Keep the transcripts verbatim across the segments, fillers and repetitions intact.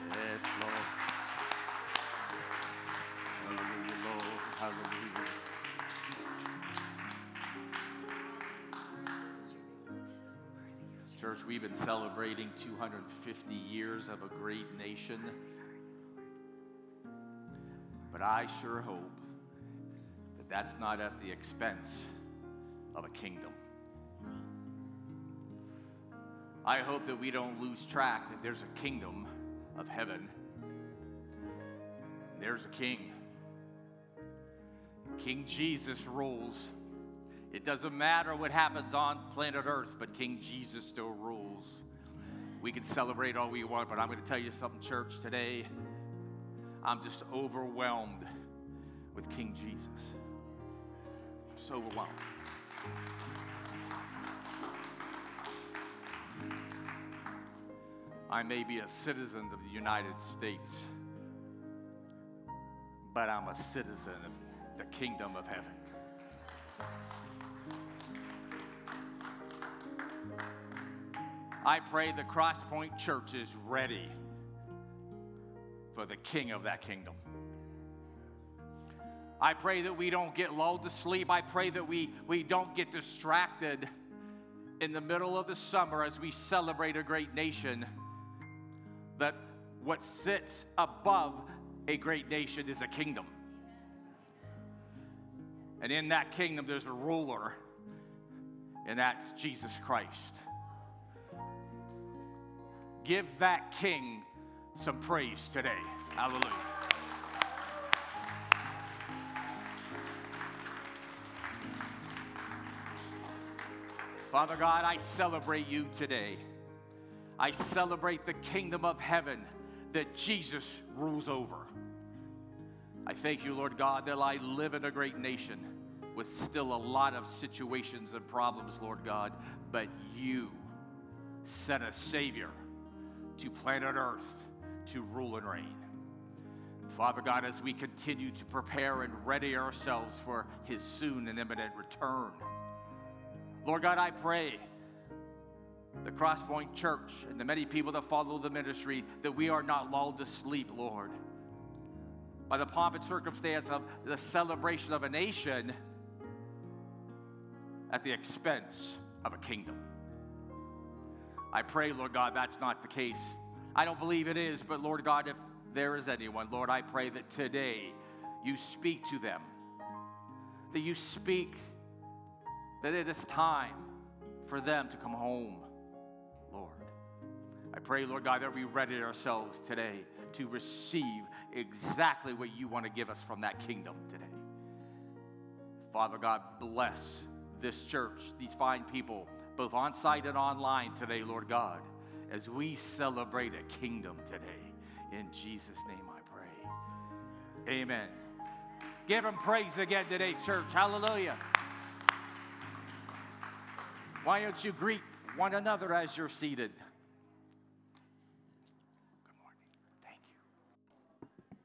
Yes, Lord. Hallelujah, Lord. Hallelujah. Church, we've been celebrating two hundred fifty years of a great nation. But I sure hope that that's not at the expense of a kingdom. I hope that we don't lose track that there's a kingdom of heaven. There's a king. King Jesus rules. It doesn't matter what happens on planet Earth, but King Jesus still rules. We can celebrate all we want, but I'm going to tell you something, church, today. I'm just overwhelmed with King Jesus. I'm so overwhelmed. I may be a citizen of the United States, but I'm a citizen of the kingdom of heaven. I pray the Crosspoint Church is ready for the king of that kingdom. I pray that we don't get lulled to sleep. I pray that we, we don't get distracted in the middle of the summer as we celebrate a great nation, that what sits above a great nation is a kingdom. And in that kingdom, there's a ruler, and that's Jesus Christ. Give that king some praise today. Hallelujah. Father God, I celebrate you today. I celebrate the kingdom of heaven that Jesus rules over. I thank you, Lord God, that I live in a great nation with still a lot of situations and problems, Lord God, but you sent a Savior to planet Earth to rule and reign. Father God, as we continue to prepare and ready ourselves for his soon and imminent return, Lord God, I pray the Crosspoint Church and the many people that follow the ministry that we are not lulled to sleep, Lord, by the pomp and circumstance of the celebration of a nation at the expense of a kingdom. I pray, Lord God, that's not the case. I don't believe it is, but Lord God, if there is anyone, Lord, I pray that today you speak to them, that you speak, that it is time for them to come home, Lord. I pray, Lord God, that we ready ourselves today to receive exactly what you want to give us from that kingdom today. Father God, bless this church, these fine people, both on site and online today, Lord God, as we celebrate a kingdom today. In Jesus' name I pray. Amen. Give him praise again today, church. Hallelujah. Why don't you greet one another as you're seated? Good morning. Thank you.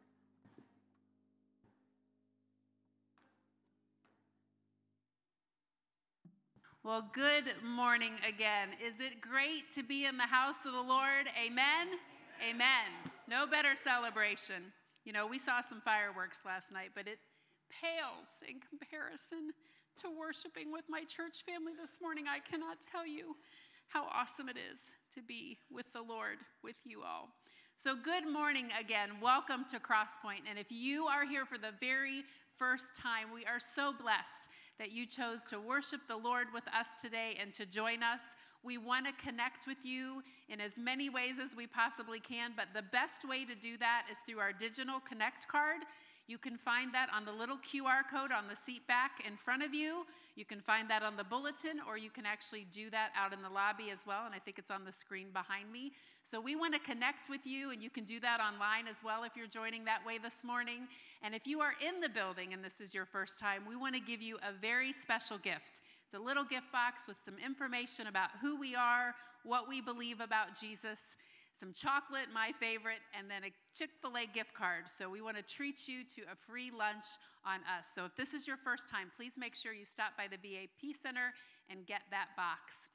Well, good morning again. Is it great to be in the house of the Lord? Amen? Amen. No better celebration. You know, we saw some fireworks last night, but it pales in comparison to worshiping with my church family this morning. I cannot tell you how awesome it is to be with the Lord, with you all. So good morning again. Welcome to Crosspoint. And if you are here for the very first time, we are so blessed that you chose to worship the Lord with us today and to join us. We want to connect with you in as many ways as we possibly can, but the best way to do that is through our digital Connect card. You can find that on the little Q R code on the seat back in front of you. You can find that on the bulletin, or you can actually do that out in the lobby as well, and I think it's on the screen behind me. So we want to connect with you, and you can do that online as well if you're joining that way this morning. And if you are in the building and this is your first time, we want to give you a very special gift. It's a little gift box with some information about who we are, what we believe about Jesus, some chocolate, my favorite, and then a Chick-fil-A gift card. So we want to treat you to a free lunch on us. So if this is your first time, please make sure you stop by the V I P Center and get that box.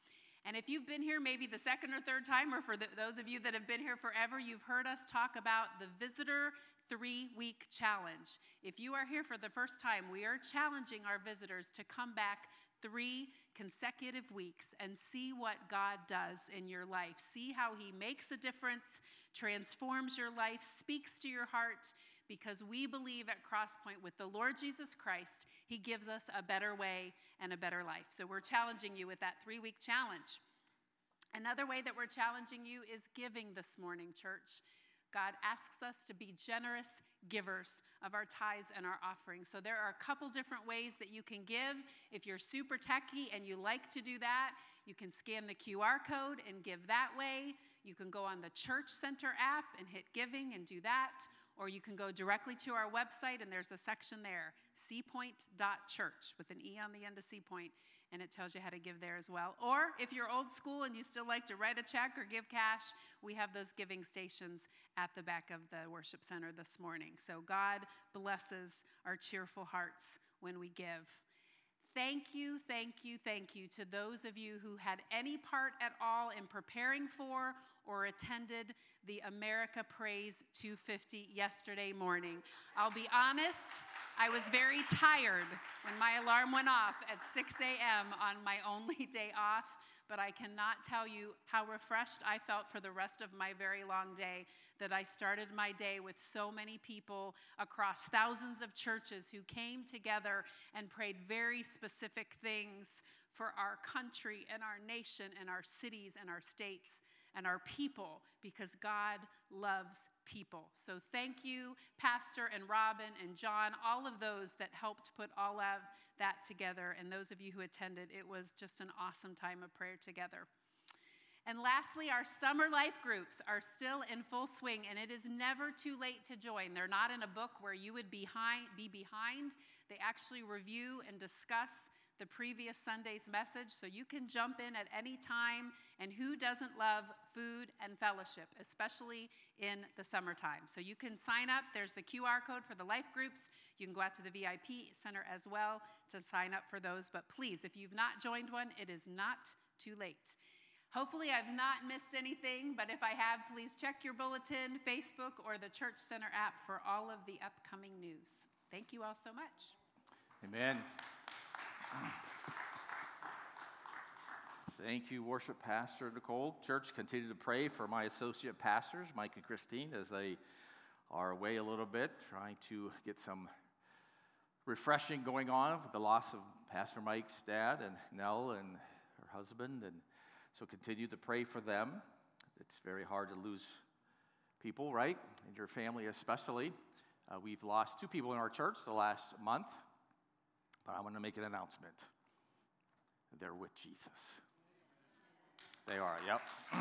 And if you've been here maybe the second or third time, or for the, those of you that have been here forever, you've heard us talk about the Visitor Three-Week Challenge. If you are here for the first time, we are challenging our visitors to come back three consecutive weeks and see what God does in your life. See how he makes a difference, transforms your life, speaks to your heart, because we believe at Crosspoint with the Lord Jesus Christ, he gives us a better way and a better life. So we're challenging you with that three-week challenge. Another way that we're challenging you is giving this morning, church. God asks us to be generous givers of our tithes and our offerings. So there are a couple different ways that you can give. If you're super techie and you like to do that, you can scan the Q R code and give that way. You can go on the Church Center app and hit giving and do that. Or you can go directly to our website, and there's a section there, seapoint dot church, with an E on the end of Seapoint, and it tells you how to give there as well. Or if you're old school and you still like to write a check or give cash, we have those giving stations at the back of the worship center this morning. So God blesses our cheerful hearts when we give. Thank you, thank you, thank you to those of you who had any part at all in preparing for or attended the America Praise two fifty yesterday morning. I'll be honest, I was very tired when my alarm went off at six a.m. on my only day off, but I cannot tell you how refreshed I felt for the rest of my very long day, that I started my day with so many people across thousands of churches who came together and prayed very specific things for our country and our nation and our cities and our states and our people, because God loves people. So thank you, Pastor and Robin and John, all of those that helped put all of that together, and those of you who attended. It was just an awesome time of prayer together. And lastly, our summer life groups are still in full swing, and it is never too late to join. They're not in a book where you would be behind. Be behind. They actually review and discuss the previous Sunday's message, so you can jump in at any time. And who doesn't love food and fellowship, especially in the summertime? So you can sign up. There's the Q R code for the life groups. You can go out to the V I P center as well to sign up for those. But please, if you've not joined one, it is not too late. Hopefully I've not missed anything, but if I have, please check your bulletin, Facebook, or the Church Center app for all of the upcoming news. Thank you all so much. Amen. Thank you, Worship Pastor Nicole. Church, continue to pray for my associate pastors, Mike and Christine, as they are away a little bit, trying to get some refreshing going on with the loss of Pastor Mike's dad and Nell and her husband. And so continue to pray for them. It's very hard to lose people, right? And your family especially. Uh, we've lost two people in our church the last month. But I want to make an announcement. They're with Jesus. They are, yep.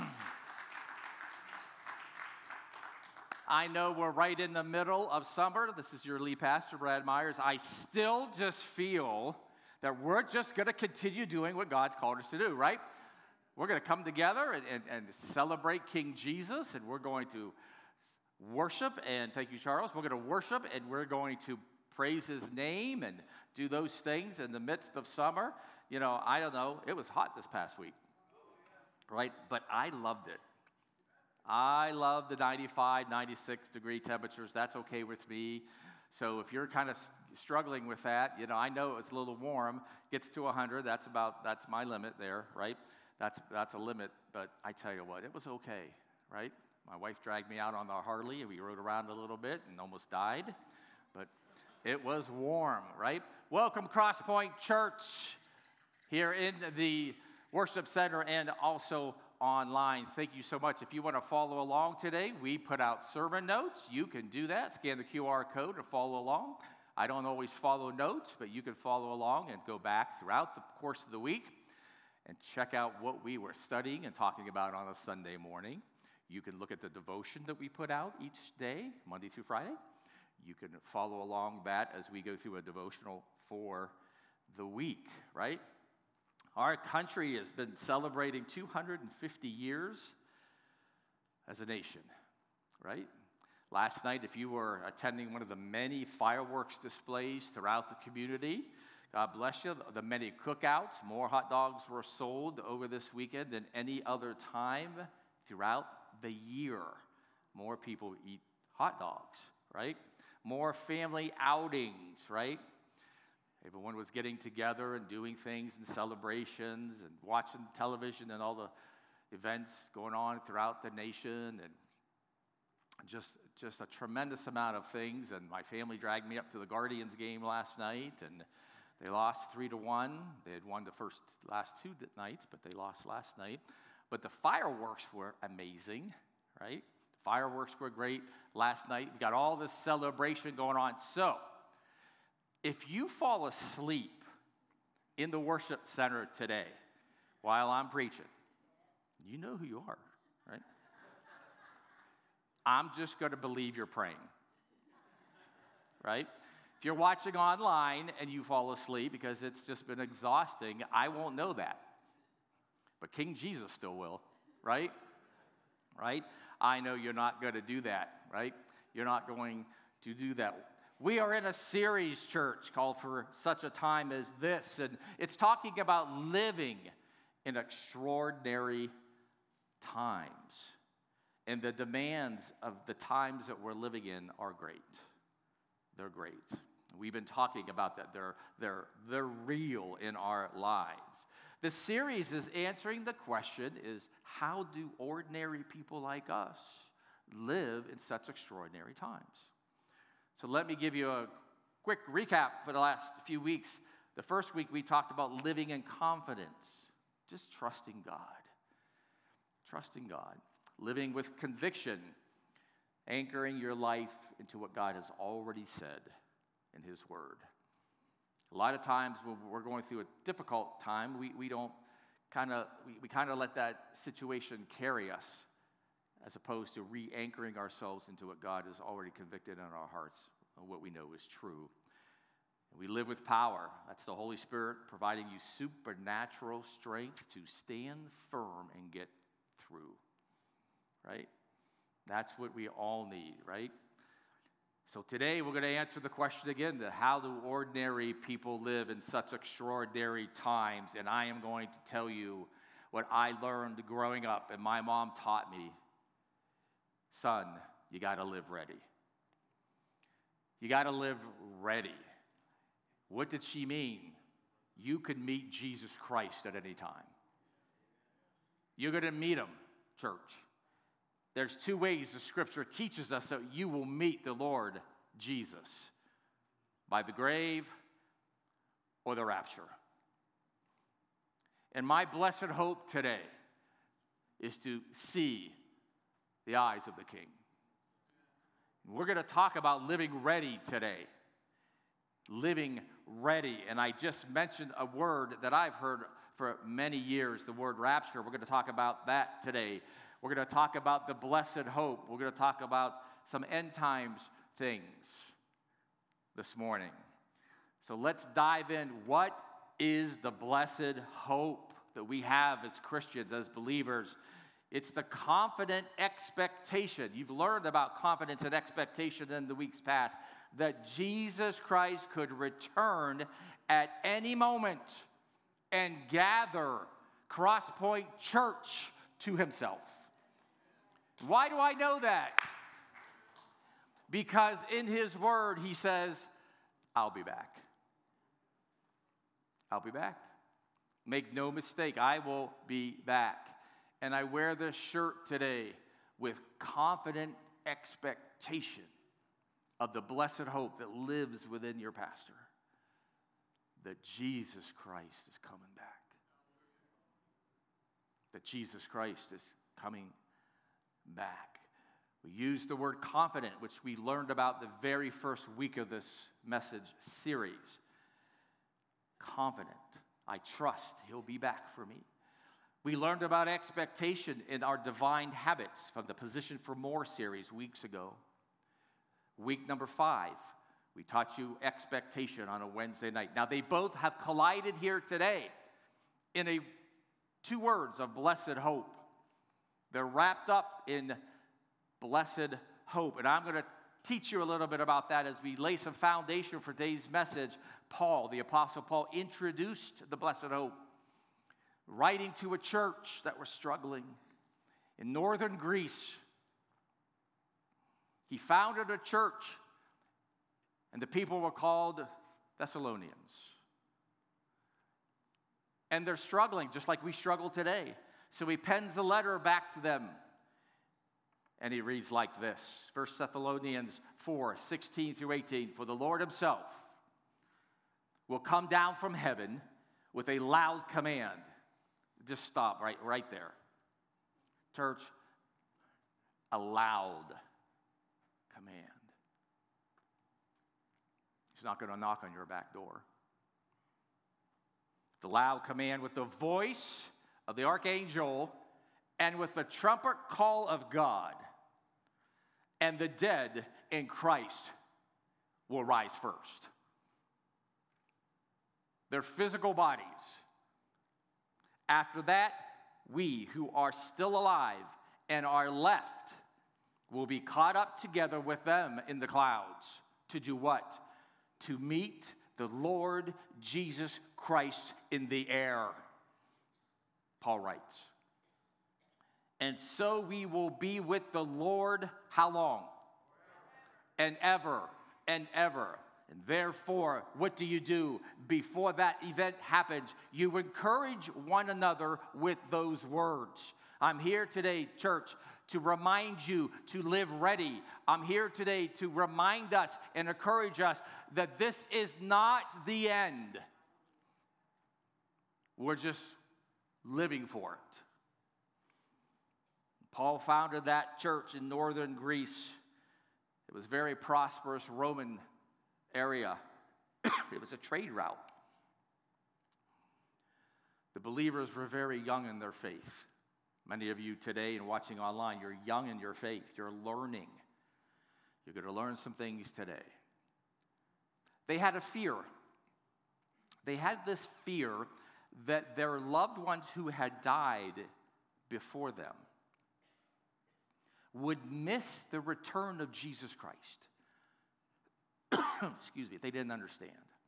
I know we're right in the middle of summer. This is your lead pastor, Brad Myers. I still just feel that we're just going to continue doing what God's called us to do, right? We're going to come together and, and, and celebrate King Jesus, and we're going to worship. And thank you, Charles. We're going to worship, and we're going to praise his name and do those things in the midst of summer. You know, I don't know, it was hot this past week, right? But I loved it. I love the ninety-five, ninety-six degree temperatures. That's okay with me. So if you're kind of struggling with that, you know, I know it's a little warm, gets to one hundred, that's about, that's my limit there, right? That's, that's a limit, but I tell you what, it was okay, right? My wife dragged me out on the Harley, and we rode around a little bit and almost died, but it was warm, right? Welcome, Crosspoint Church, here in the worship center and also online. Thank you so much. If you want to follow along today, we put out sermon notes. You can do that. Scan the Q R code to follow along. I don't always follow notes, but you can follow along and go back throughout the course of the week and check out what we were studying and talking about on a Sunday morning. You can look at the devotion that we put out each day, Monday through Friday. You can follow along that as we go through a devotional for the week, right? Our country has been celebrating two hundred fifty years as a nation, right? Last night, if you were attending one of the many fireworks displays throughout the community, God bless you. The many cookouts, more hot dogs were sold over this weekend than any other time throughout the year. More people eat hot dogs, right? More family outings, right? Everyone was getting together and doing things and celebrations and watching television and all the events going on throughout the nation, and just just a tremendous amount of things. And my family dragged me up to the Guardians game last night, and they lost three to one. They had won the first last two nights, but they lost last night. But the fireworks were amazing, right? The fireworks were great last night. We got all this celebration going on. So, if you fall asleep in the worship center today while I'm preaching, you know who you are, right? I'm just going to believe you're praying, right? If you're watching online and you fall asleep because it's just been exhausting, I won't know that. But King Jesus still will, right? Right? I know you're not going to do that, right? You're not going to do that. We are in a series, church, called For Such a Time as This, and it's talking about living in extraordinary times. And the demands of the times that we're living in are great. They're great. We've been talking about that. They're, they're, they're real in our lives. The series is answering the question is, how do ordinary people like us live in such extraordinary times? So let me give you a quick recap for the last few weeks. The first week we talked about living in confidence, just trusting God. Trusting God. Living with conviction, anchoring your life into what God has already said in His Word. A lot of times when we're going through a difficult time, we, we don't kind of, we, we kind of let that situation carry us, as opposed to re-anchoring ourselves into what God has already convicted in our hearts and what we know is true. And we live with power. That's the Holy Spirit providing you supernatural strength to stand firm and get through, right? That's what we all need, right? So today we're going to answer the question again, that how do ordinary people live in such extraordinary times? And I am going to tell you what I learned growing up and my mom taught me. Son, you got to live ready. You got to live ready. What did she mean? You could meet Jesus Christ at any time. You're going to meet Him, church. There's two ways the Scripture teaches us that you will meet the Lord Jesus: by the grave or the rapture. And my blessed hope today is to see the eyes of the King. We're going to talk about living ready today. Living ready. And I just mentioned a word that I've heard for many years, the word rapture. We're going to talk about that today. We're going to talk about the blessed hope. We're going to talk about some end times things this morning. So let's dive in. What is the blessed hope that we have as Christians, as believers? It's the confident expectation. You've learned about confidence and expectation in the weeks past, that Jesus Christ could return at any moment and gather Crosspoint Church to Himself. Why do I know that? Because in His Word, He says, I'll be back. I'll be back. Make no mistake, I will be back. And I wear this shirt today with confident expectation of the blessed hope that lives within your pastor, that Jesus Christ is coming back. That Jesus Christ is coming back. We use the word confident, which we learned about the very first week of this message series. Confident. I trust He'll be back for me. We learned about expectation in our divine habits from the Position for More series weeks ago. Week number five, we taught you expectation on a Wednesday night. Now, they both have collided here today in a two words of blessed hope. They're wrapped up in blessed hope. And I'm going to teach you a little bit about that as we lay some foundation for today's message. Paul, the Apostle Paul, introduced the Blessed Hope, writing to a church that was struggling in northern Greece. He founded a church, and the people were called Thessalonians. And they're struggling, just like we struggle today. So he pens a letter back to them, and he reads like this. First Thessalonians four, sixteen through eighteen. For the Lord himself will come down from heaven with a loud command. Just stop right, right there. Church, a loud command. He's not going to knock on your back door. The loud command with the voice of the archangel and with the trumpet call of God, and the dead in Christ will rise first. Their physical bodies. After that, we who are still alive and are left will be caught up together with them in the clouds. To do what? To meet the Lord Jesus Christ in the air. Paul writes. And so we will be with the Lord how long? And ever and ever. And therefore, what do you do? Before that event happens, you encourage one another with those words. I'm here today, church, to remind you to live ready. I'm here today to remind us and encourage us that this is not the end. We're just living for it. Paul founded that church in northern Greece. It was a very prosperous Roman area. It was a trade route. The believers were very young in their faith. Many of you today and watching online, you're young in your faith. You're learning. You're going to learn some things today. They had a fear. They had this fear that their loved ones who had died before them would miss the return of Jesus Christ. Excuse me, they didn't understand.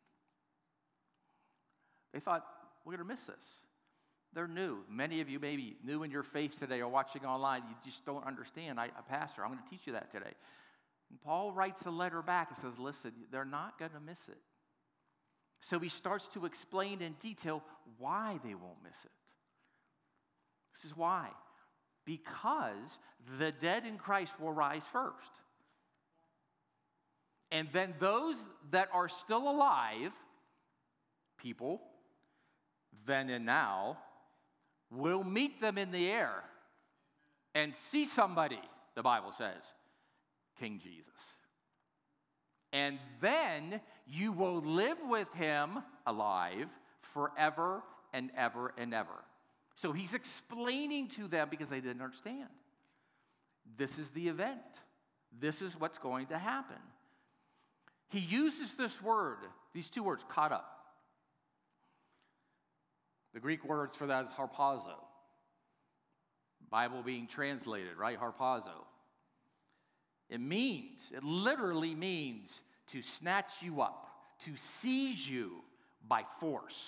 They thought, we're going to miss this. They're new. Many of you may be new in your faith today or watching online. You just don't understand. I, a pastor, I'm going to teach you that today. And Paul writes a letter back and says, listen, they're not going to miss it. So he starts to explain in detail why they won't miss it. This is why. Because the dead in Christ will rise first. And then those that are still alive, people, then and now, will meet them in the air and see somebody, the Bible says, King Jesus. And then you will live with him alive forever and ever and ever. So he's explaining to them because they didn't understand. This is the event. This is what's going to happen. He uses this word, these two words, caught up. The Greek words for that is harpazo. Bible being translated, right? Harpazo. It means, it literally means to snatch you up, to seize you by force.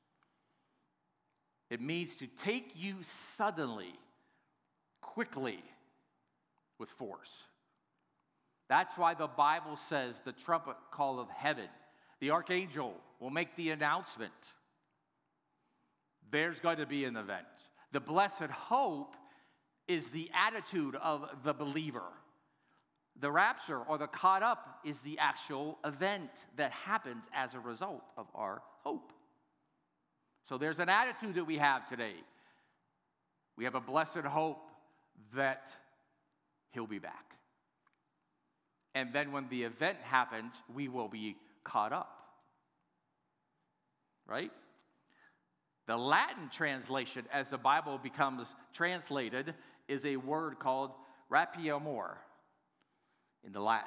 It means to take you suddenly, quickly, with force. That's why the Bible says the trumpet call of heaven, the archangel will make the announcement. There's going to be an event. The blessed hope is the attitude of the believer. The rapture or the caught up is the actual event that happens as a result of our hope. So there's an attitude that we have today. We have a blessed hope that he'll be back. And then when the event happens, we will be caught up. Right? The Latin translation, as the Bible becomes translated, is a word called rapiemur in the Latin.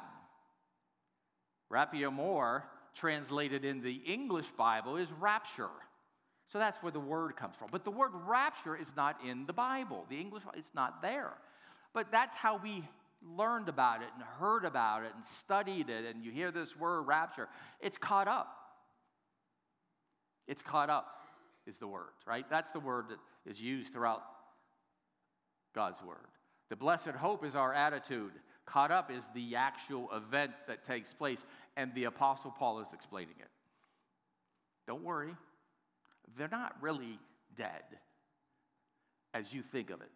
Rapiemur, translated in the English Bible, is rapture. So that's where the word comes from. But the word rapture is not in the Bible. The English, it's not there. But that's how we learned about it and heard about it and studied it, and you hear this word rapture, it's caught up. It's caught up is the word, right? That's the word that is used throughout God's word. The blessed hope is our attitude. Caught up is the actual event that takes place, and the Apostle Paul is explaining it. Don't worry, they're not really dead as you think of it.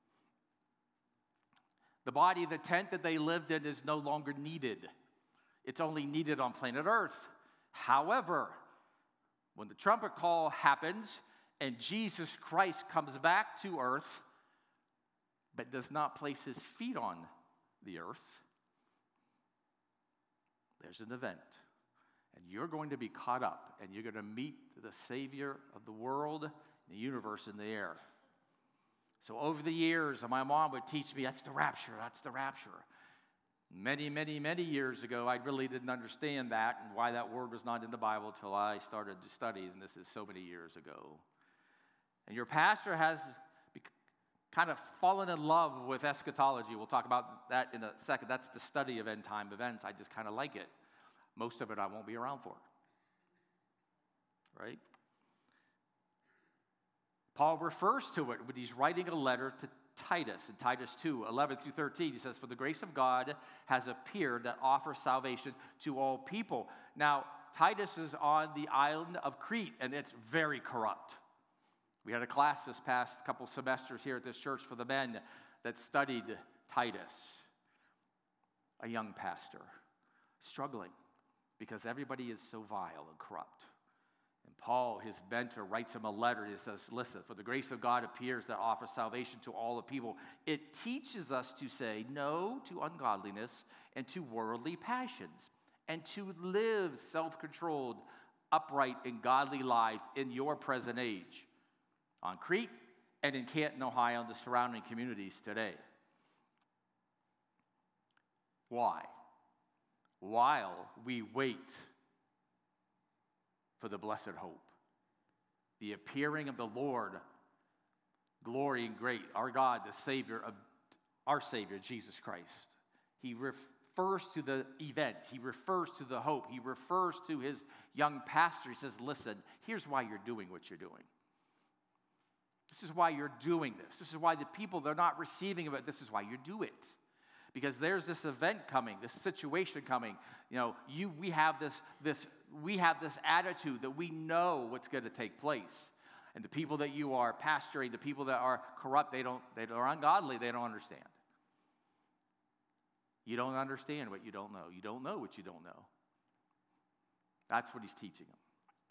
The body, the tent that they lived in, is no longer needed. It's only needed on planet Earth. However, when the trumpet call happens and Jesus Christ comes back to earth, but does not place his feet on the earth, there's an event. And you're going to be caught up, and you're going to meet the Savior of the world, the universe, in the air. So over the years, my mom would teach me, that's the rapture, that's the rapture. Many, many, many years ago, I really didn't understand that and why that word was not in the Bible until I started to study, and this is so many years ago. And your pastor has kind of fallen in love with eschatology. We'll talk about that in a second. That's the study of end-time events. I just kind of like it. Most of it I won't be around for. Right? Paul refers to it when he's writing a letter to Titus. In Titus two, eleven through thirteen, he says, "For the grace of God has appeared that offers salvation to all people." Now, Titus is on the island of Crete, and it's very corrupt. We had a class this past couple semesters here at this church for the men that studied Titus, a young pastor, struggling because everybody is so vile and corrupt. And Paul, his mentor, writes him a letter. He says, listen, for the grace of God appears that offers salvation to all the people. It teaches us to say no to ungodliness and to worldly passions, and to live self-controlled, upright, and godly lives in your present age, on Crete and in Canton, Ohio, and the surrounding communities today. Why? While we wait for the blessed hope, the appearing of the Lord, glory and great, our God, the Savior of our Savior, Jesus Christ. He refers to the event. He refers to the hope. He refers to his young pastor. He says, listen, here's why you're doing what you're doing. This is why you're doing this. This is why the people, they're not receiving of it. This is why you do it. Because there's this event coming, this situation coming. You know, you we have this this we have this attitude that we know what's going to take place. And the people that you are pastoring, the people that are corrupt, they don't they are ungodly, they don't understand. You don't understand what you don't know. You don't know what you don't know. That's what he's teaching them.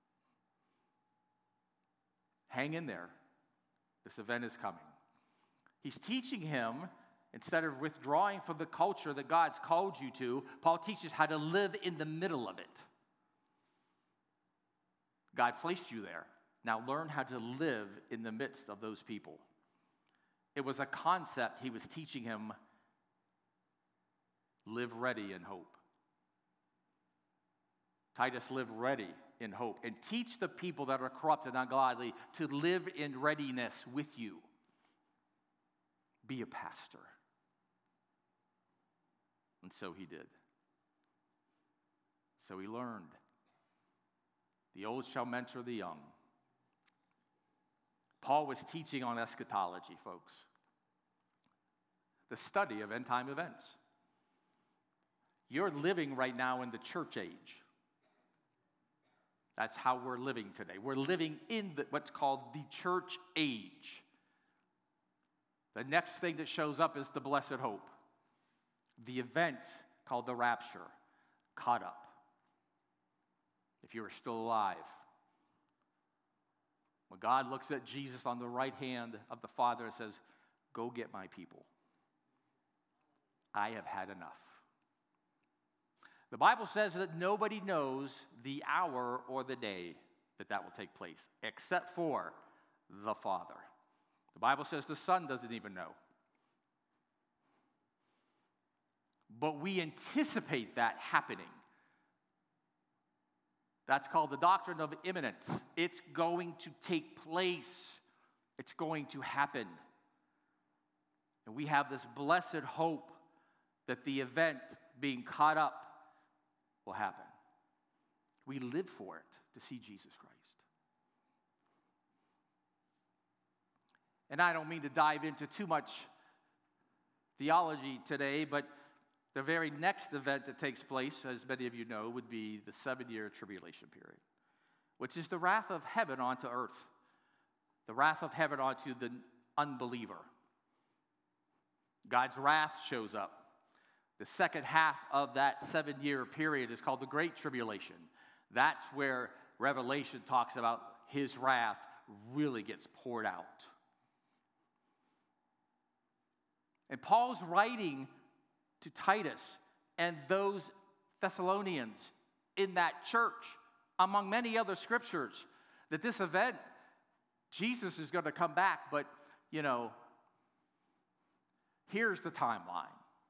Hang in there. This event is coming. He's teaching him, instead of withdrawing from the culture that God's called you to, Paul teaches how to live in the middle of it. God placed you there. Now learn how to live in the midst of those people. It was a concept he was teaching him. Live ready in hope. Titus, live ready in hope, and teach the people that are corrupt and ungodly to live in readiness with you. Be a pastor. And so he did. So he learned. The old shall mentor the young. Paul was teaching on eschatology, folks. The study of end-time events. You're living right now in the church age. That's how we're living today. We're living in the, what's called the church age. The next thing that shows up is the blessed hope. The event called the rapture, caught up. If you are still alive. When God looks at Jesus on the right hand of the Father and says, go get my people. I have had enough. The Bible says that nobody knows the hour or the day that that will take place, except for the Father. The Bible says the Son doesn't even know. But we anticipate that happening. That's called the doctrine of imminence. It's going to take place. It's going to happen. And we have this blessed hope that the event being caught up will happen. We live for it to see Jesus Christ. And I don't mean to dive into too much theology today, but the very next event that takes place, as many of you know, would be the seven-year tribulation period, which is the wrath of heaven onto earth, the wrath of heaven onto the unbeliever. God's wrath shows up. The second half of that seven-year period is called the Great Tribulation. That's where Revelation talks about his wrath really gets poured out. And Paul's writing to Titus and those Thessalonians in that church, among many other scriptures, that this event, Jesus is going to come back, but, you know, here's the timeline.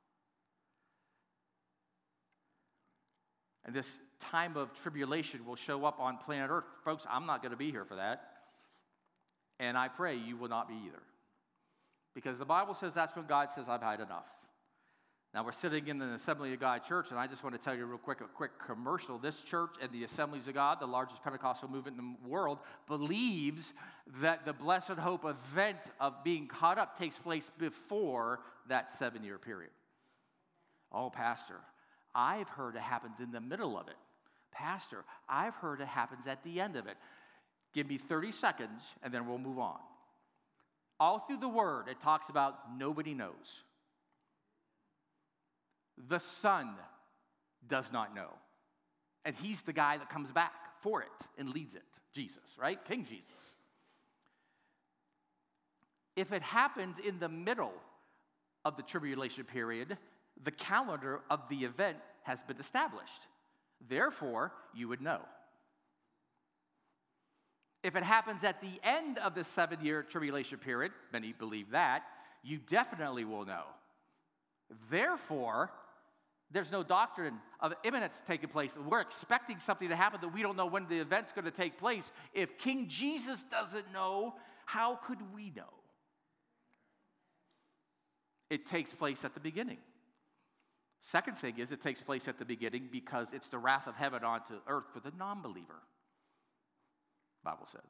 And this time of tribulation will show up on planet Earth. Folks, I'm not going to be here for that. And I pray you will not be either. Because the Bible says that's when God says, I've had enough. Now, we're sitting in the Assembly of God church, and I just want to tell you real quick, a quick commercial. This church and the Assemblies of God, the largest Pentecostal movement in the world, believes that the blessed hope event of being caught up takes place before that seven-year period. Oh, Pastor, I've heard it happens in the middle of it. Pastor, I've heard it happens at the end of it. Give me thirty seconds, and then we'll move on. All through the Word, it talks about nobody knows. The Son does not know. And he's the guy that comes back for it and leads it. Jesus, right? King Jesus. If it happens in the middle of the tribulation period, the calendar of the event has been established. Therefore, you would know. If it happens at the end of the seven-year tribulation period, many believe that, you definitely will know. Therefore, there's no doctrine of imminence taking place. We're expecting something to happen that we don't know when the event's going to take place. If King Jesus doesn't know, how could we know? It takes place at the beginning. Second thing is, it takes place at the beginning because it's the wrath of heaven onto earth for the non-believer, the Bible says.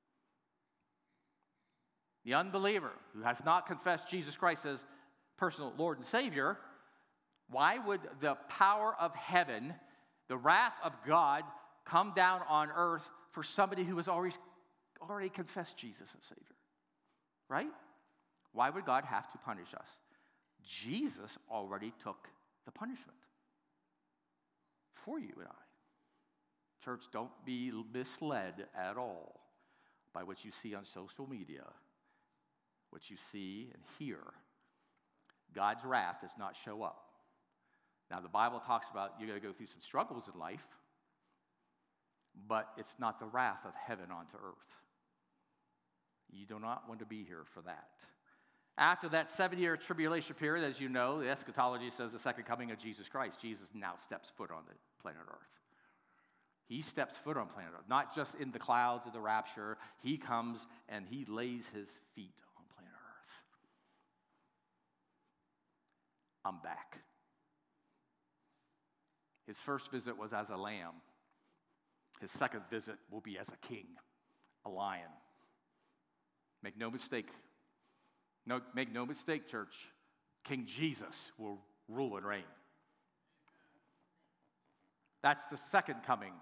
The unbeliever who has not confessed Jesus Christ as personal Lord and Savior, why would the power of heaven, the wrath of God, come down on earth for somebody who has already, already confessed Jesus as Savior? Right? Why would God have to punish us? Jesus already took the punishment for you and I. Church, don't be misled at all by what you see on social media, what you see and hear. God's wrath does not show up. Now, the Bible talks about you're going to go through some struggles in life, but it's not the wrath of heaven onto earth. You do not want to be here for that. After that seven-year tribulation period, as you know, the eschatology says the second coming of Jesus Christ. Jesus now steps foot on the planet Earth. He steps foot on planet Earth, not just in the clouds of the rapture. He comes and he lays his feet on planet Earth. I'm back. His first visit was as a lamb. His second visit will be as a king, a lion. Make no mistake. No, make no mistake, church. King Jesus will rule and reign. That's the second coming,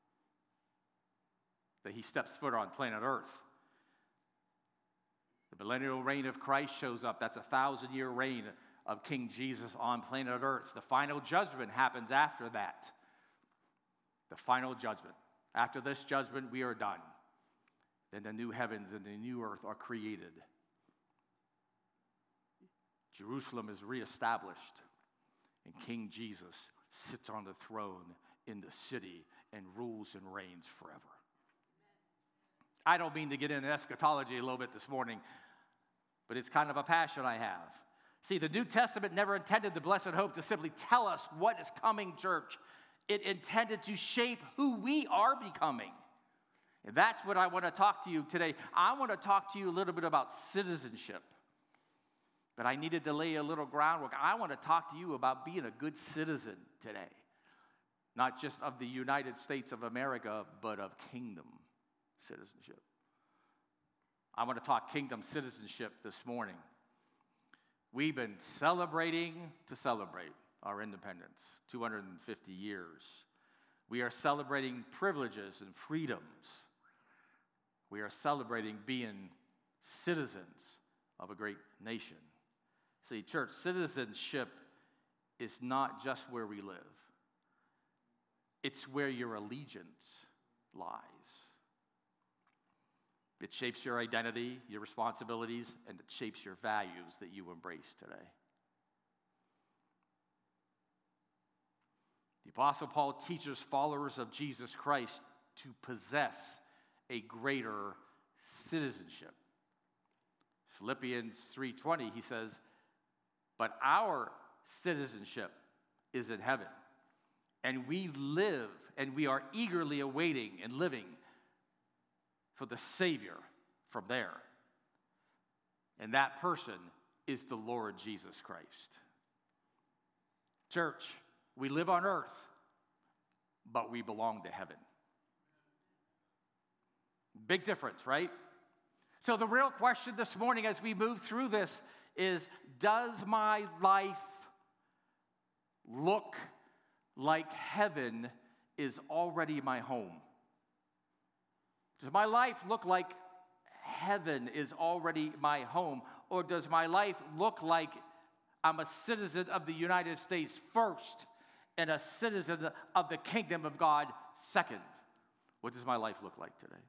that he steps foot on planet Earth. The millennial reign of Christ shows up. That's a thousand-year reign of King Jesus on planet Earth. The final judgment happens after that. The final judgment. After this judgment, we are done. Then the new heavens and the new earth are created. Jerusalem is reestablished, and King Jesus sits on the throne in the city and rules and reigns forever. I don't mean to get into eschatology a little bit this morning, but it's kind of a passion I have. See, the New Testament never intended the blessed hope to simply tell us what is coming, church. It intended to shape who we are becoming. And that's what I want to talk to you today. I want to talk to you a little bit about citizenship. But I needed to lay a little groundwork. I want to talk to you about being a good citizen today. Not just of the United States of America, but of kingdom citizenship. I want to talk kingdom citizenship this morning. We've been celebrating to celebrate our independence, two hundred fifty years. We are celebrating privileges and freedoms. We are celebrating being citizens of a great nation. See, church, citizenship is not just where we live. It's where your allegiance lies. It shapes your identity, your responsibilities, and it shapes your values that you embrace today. The Apostle Paul teaches followers of Jesus Christ to possess a greater citizenship. Philippians three twenty, he says, but our citizenship is in heaven, and we live and we are eagerly awaiting and living for the Savior from there. And that person is the Lord Jesus Christ. Church, we live on earth, but we belong to heaven. Big difference, right? So the real question this morning as we move through this is, does my life look like heaven is already my home? Does my life look like heaven is already my home? Or does my life look like I'm a citizen of the United States first and a citizen of the kingdom of God second? What does my life look like today?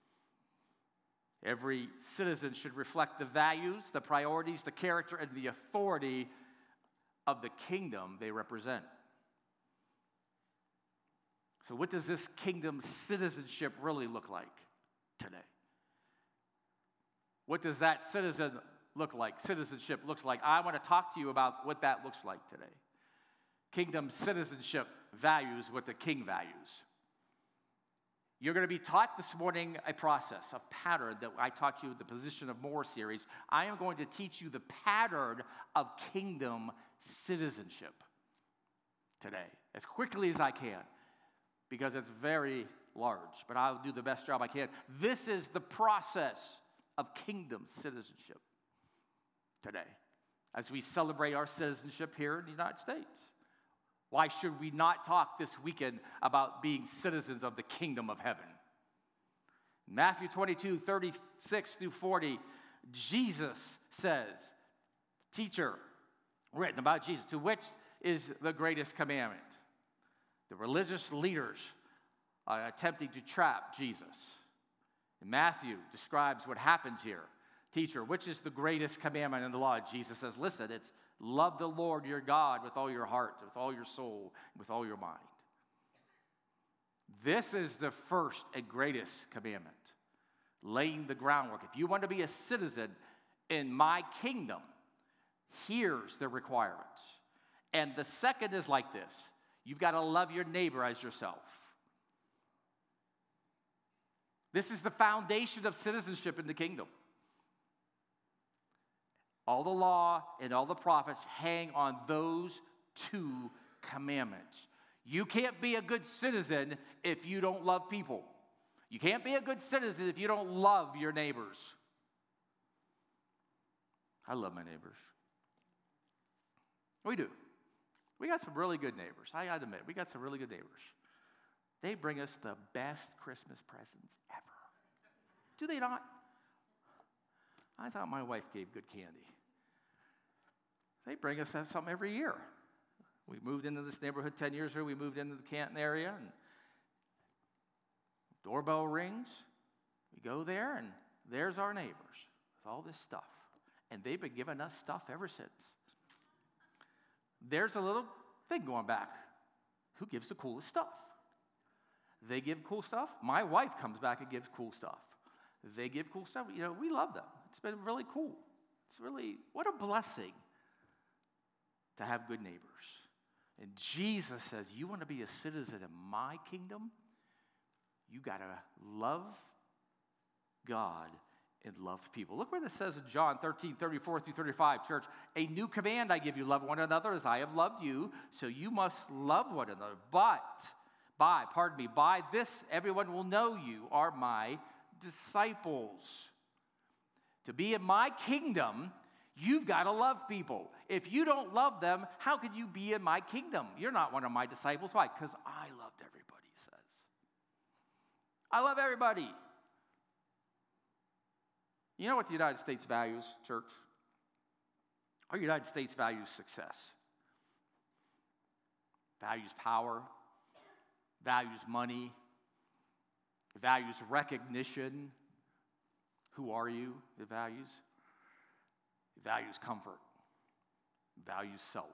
Every citizen should reflect the values, the priorities, the character, and the authority of the kingdom they represent. So what does this kingdom citizenship really look like today? What does that citizen look like? Citizenship looks like. I want to talk to you about what that looks like today. Kingdom citizenship values what the king values. You're going to be taught this morning a process, a pattern that I taught you in the Position of More series. I am going to teach you the pattern of kingdom citizenship today, as quickly as I can, because it's very large, but I'll do the best job I can. This is the process of kingdom citizenship today, as we celebrate our citizenship here in the United States. Why should we not talk this weekend about being citizens of the kingdom of heaven? Matthew twenty-two, thirty-six through forty, Jesus says, teacher, written about Jesus, to which is the greatest commandment? The religious leaders are attempting to trap Jesus. And Matthew describes what happens here. Teacher, which is the greatest commandment in the law? Jesus says, listen, it's love the Lord your God with all your heart, with all your soul, with all your mind. This is the first and greatest commandment, laying the groundwork. If you want to be a citizen in my kingdom, here's the requirements. And the second is like this. You've got to love your neighbor as yourself. This is the foundation of citizenship in the kingdom. All the law and all the prophets hang on those two commandments. You can't be a good citizen if you don't love people. You can't be a good citizen if you don't love your neighbors. I love my neighbors. We do. We got some really good neighbors. I gotta admit, we got some really good neighbors. They bring us the best Christmas presents ever. Do they not? I thought my wife gave good candy. They bring us something every year. We moved into this neighborhood ten years ago. We moved into the Canton area, and doorbell rings. We go there, and there's our neighbors with all this stuff. And they've been giving us stuff ever since. There's a little thing going back. Who gives the coolest stuff? They give cool stuff. My wife comes back and gives cool stuff. They give cool stuff. You know, we love them. It's been really cool. It's really, what a blessing to have good neighbors. And Jesus says, you want to be a citizen in my kingdom? You got to love God and love people. Look what it says in John thirteen, thirty-four through thirty-five, church. A new command I give you, love one another as I have loved you, so you must love one another. But, by, pardon me, by this everyone will know you are my disciples. To be in my kingdom, you've got to love people. If you don't love them, how could you be in my kingdom? You're not one of my disciples. Why? Because I loved everybody, he says. I love everybody. You know what the United States values, church? Our United States values success. Values power. Values money. Values recognition. Who are you? It values. It values comfort. It values self.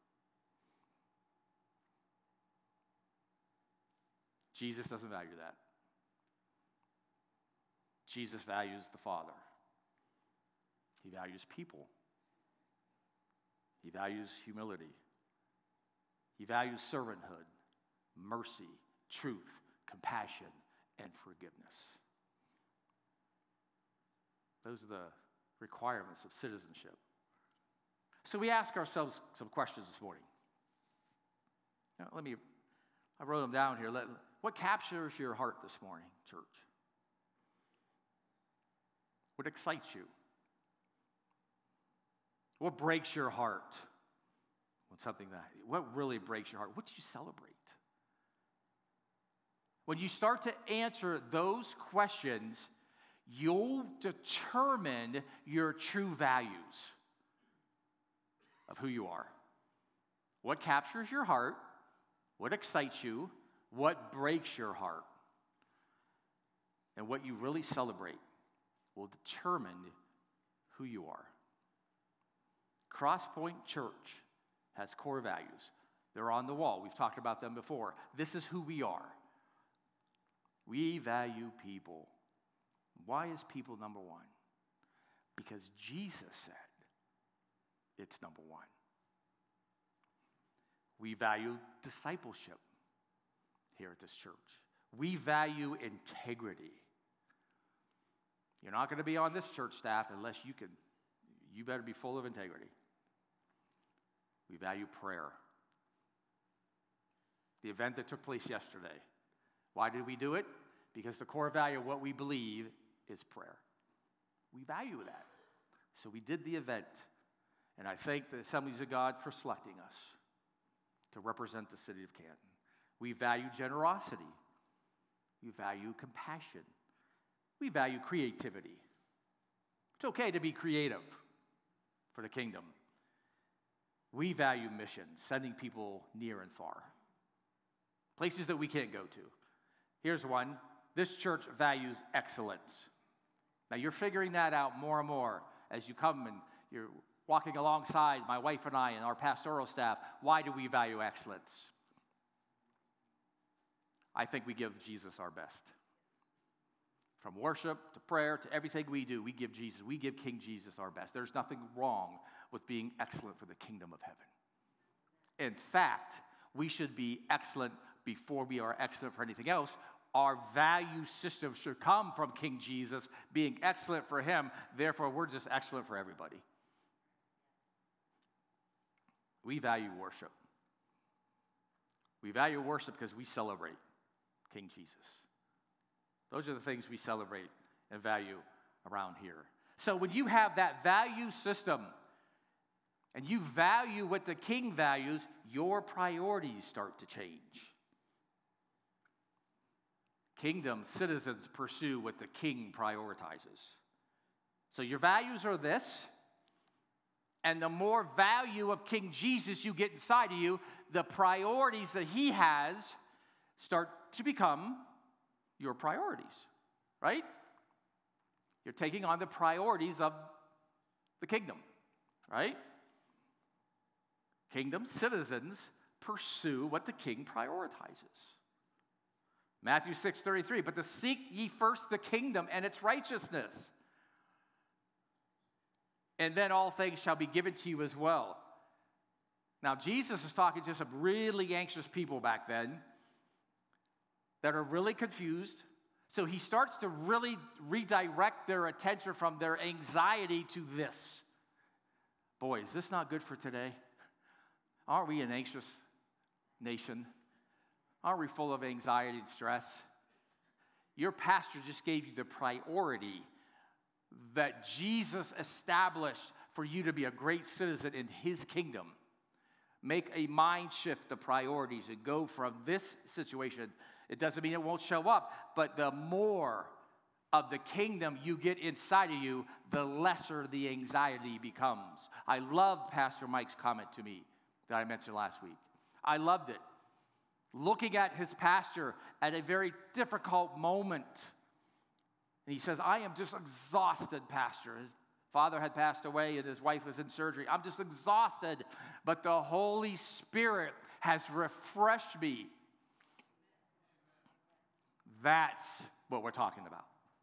Jesus doesn't value that. Jesus values the Father. He values people. He values humility. He values servanthood, mercy, truth, compassion, and forgiveness. Those are the requirements of citizenship. So we ask ourselves some questions this morning. Now, let me, I wrote them down here. Let, what captures your heart this morning, church? What excites you? What breaks your heart? When something that, what really breaks your heart? What do you celebrate? When you start to answer those questions, you'll determine your true values of who you are. What captures your heart? What excites you? What breaks your heart? And what you really celebrate will determine who you are. Crosspoint Church has core values. They're on the wall. We've talked about them before. This is who we are. We value people. Why is people number one? Because Jesus said it's number one. We value discipleship here at this church. We value integrity. You're not going to be on this church staff unless you can, you better be full of integrity. We value prayer. The event that took place yesterday. Why did we do it? Because the core value of what we believe is prayer. We value that. So we did the event. And I thank the Assemblies of God for selecting us to represent the city of Canton. We value generosity. We value compassion. We value creativity. It's okay to be creative for the kingdom. We value missions, sending people near and far. Places that we can't go to. Here's one. This church values excellence. Now you're figuring that out more and more as you come and you're walking alongside my wife and I and our pastoral staff. Why do we value excellence? I think we give Jesus our best. From worship to prayer to everything we do, we give Jesus, we give King Jesus our best. There's nothing wrong with being excellent for the kingdom of heaven. In fact, we should be excellent before we are excellent for anything else. Our value system should come from King Jesus, being excellent for him. Therefore, we're just excellent for everybody. We value worship. We value worship because we celebrate King Jesus. Those are the things we celebrate and value around here. So when you have that value system and you value what the king values, your priorities start to change. Kingdom citizens pursue what the king prioritizes. So your values are this, and the more value of King Jesus you get inside of you, the priorities that he has start to become your priorities, right? You're taking on the priorities of the kingdom, right? Kingdom citizens pursue what the king prioritizes. Matthew six thirty-three, but to seek ye first the kingdom and its righteousness, and then all things shall be given to you as well. Now, Jesus is talking to some really anxious people back then that are really confused. So he starts to really redirect their attention from their anxiety to this. Boy, is this not good for today? Aren't we an anxious nation? Aren't we full of anxiety and stress? Your pastor just gave you the priority that Jesus established for you to be a great citizen in his kingdom. Make a mind shift of priorities and go from this situation. It doesn't mean it won't show up, but the more of the kingdom you get inside of you, the lesser the anxiety becomes. I loved Pastor Mike's comment to me that I mentioned last week. I loved it. Looking at his pastor at a very difficult moment. And he says, I am just exhausted, Pastor. His father had passed away and his wife was in surgery. I'm just exhausted, but the Holy Spirit has refreshed me. That's what we're talking about.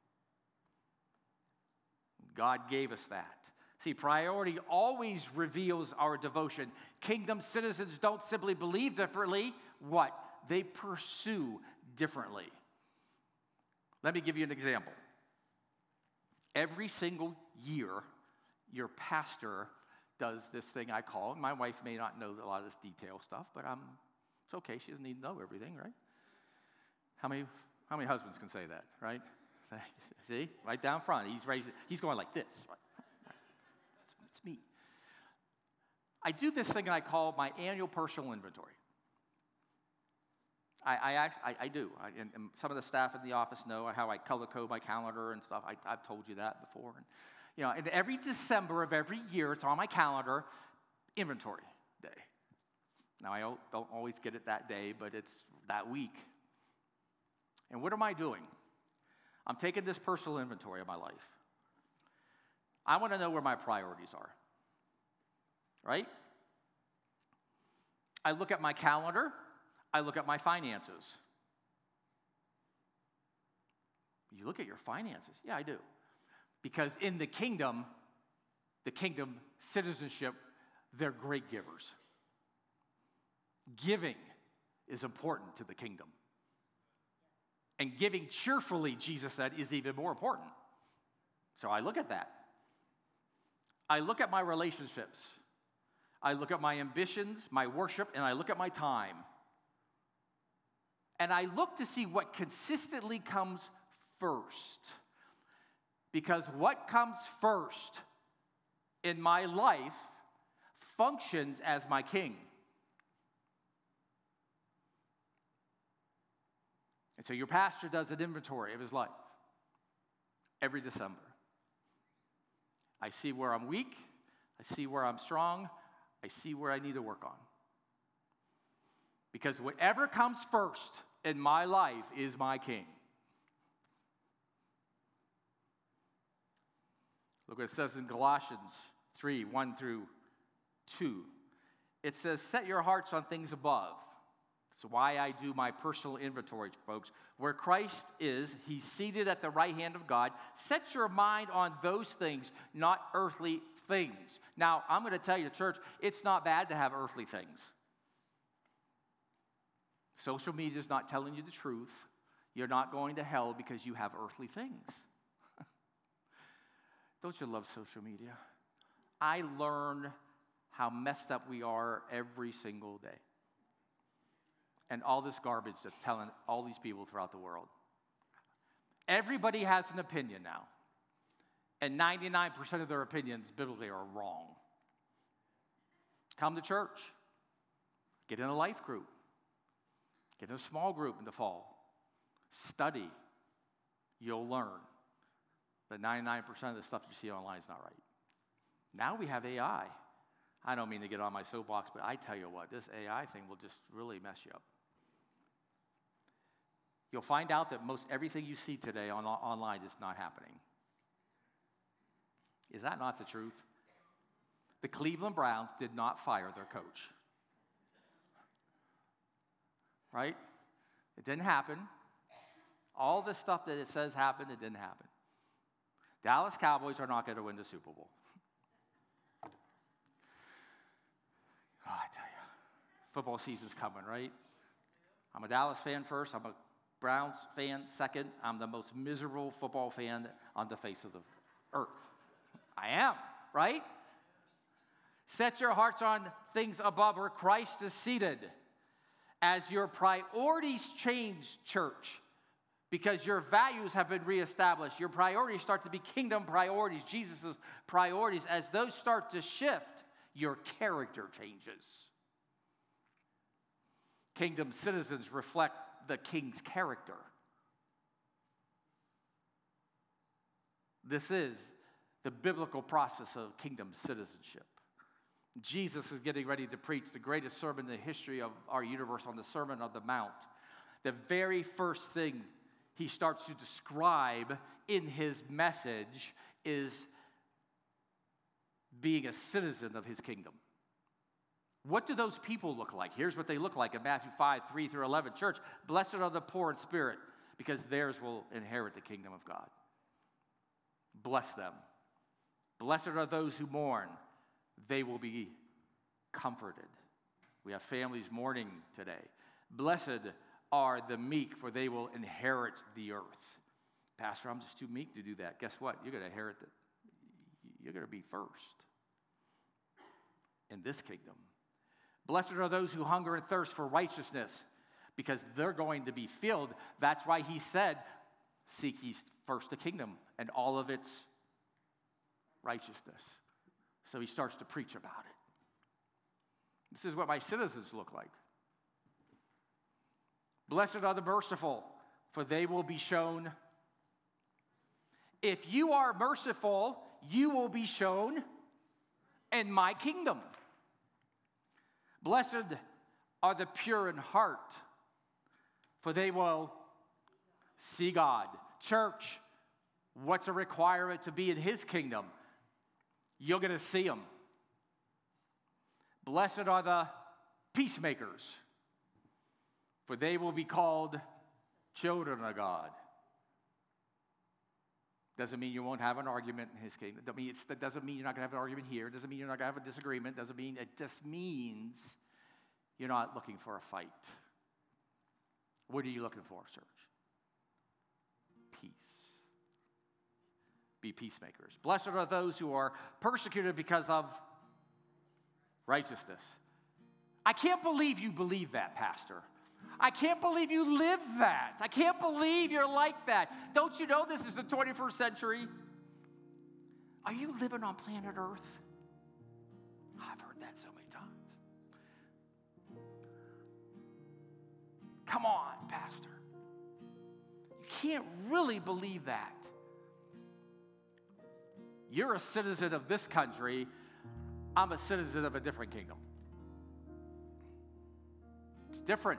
God gave us that. See, priority always reveals our devotion. Kingdom citizens don't simply believe differently. What? They pursue differently. Let me give you an example. Every single year, your pastor does this thing I call, my wife may not know a lot of this detail stuff, but um, it's okay. She doesn't need to know everything, right? How many, how many husbands can say that, right? See, right down front, he's raising, he's going like this. Right? It's, it's me. I do this thing I call my annual personal inventory. I, I, act, I, I do, I, and, and some of the staff in the office know how I color code my calendar and stuff. I, I've told you that before. And, you know, and every December of every year, it's on my calendar, inventory day. Now, I don't, don't always get it that day, but it's that week. And what am I doing? I'm taking this personal inventory of my life. I want to know where my priorities are, right? I look at my calendar. I look at my finances. You look at your finances? Yeah, I do. Because in the kingdom, the kingdom citizenship, they're great givers. Giving is important to the kingdom. And giving cheerfully, Jesus said, is even more important. So I look at that. I look at my relationships. I look at my ambitions, my worship, and I look at my time. And I look to see what consistently comes first. Because what comes first in my life functions as my king. And so your pastor does an inventory of his life every December. I see where I'm weak. I see where I'm strong. I see where I need to work on. Because whatever comes first in my life is my king. Look what it says in Galatians three, one through two. It says, set your hearts on things above. That's why I do my personal inventory, folks. Where Christ is, he's seated at the right hand of God. Set your mind on those things, not earthly things. Now, I'm going to tell you, church, it's not bad to have earthly things. Social media is not telling you the truth. You're not going to hell because you have earthly things. Don't you love social media? I learn how messed up we are every single day. And all this garbage that's telling all these people throughout the world. Everybody has an opinion now. And ninety-nine percent of their opinions biblically are wrong. Come to church. Get in a life group. Get in a small group in the fall. Study. You'll learn that ninety-nine percent of the stuff you see online is not right. Now we have A I. I don't mean to get on my soapbox, but I tell you what, this A I thing will just really mess you up. You'll find out that most everything you see today on, online is not happening. Is that not the truth? The Cleveland Browns did not fire their coach. Right? It didn't happen. All this stuff that it says happened, it didn't happen. Dallas Cowboys are not going to win the Super Bowl. Oh, I tell you, football season's coming, right? I'm a Dallas fan first. I'm a Browns fan. Second, I'm the most miserable football fan on the face of the earth. I am, right? Set your hearts on things above where Christ is seated. As your priorities change, church, because your values have been reestablished, your priorities start to be kingdom priorities, Jesus' priorities. As those start to shift, your character changes. Kingdom citizens reflect the king's character. This is the biblical process of kingdom citizenship. Jesus is getting ready to preach the greatest sermon in the history of our universe on the Sermon on the Mount. The very first thing he starts to describe in his message is being a citizen of his kingdom. What do those people look like? Here's what they look like in Matthew five, three through eleven. Church, blessed are the poor in spirit, because theirs will inherit the kingdom of God. Bless them. Blessed are those who mourn. They will be comforted. We have families mourning today. Blessed are the meek, for they will inherit the earth. Pastor, I'm just too meek to do that. Guess what? You're going to inherit it. You're going to be first in this kingdom. Blessed are those who hunger and thirst for righteousness, because they're going to be filled. That's why he said, seek ye first the kingdom and all of its righteousness. So he starts to preach about it. This is what my citizens look like. Blessed are the merciful, for they will be shown. If you are merciful, you will be shown in my kingdom. Blessed are the pure in heart, for they will see God. Church, what's a requirement to be in his kingdom? You're going to see him. Blessed are the peacemakers, for they will be called children of God. Doesn't mean you won't have an argument in his kingdom. That doesn't mean you're not going to have an argument here. It doesn't mean you're not going to have a disagreement. It doesn't mean, it just means you're not looking for a fight. What are you looking for, church? Peace. Be peacemakers. Blessed are those who are persecuted because of righteousness. I can't believe you believe that, Pastor. I can't believe you live that. I can't believe you're like that. Don't you know this is the twenty-first century? Are you living on planet Earth? I've heard that so many times. Come on, Pastor. You can't really believe that. You're a citizen of this country. I'm a citizen of a different kingdom. It's different.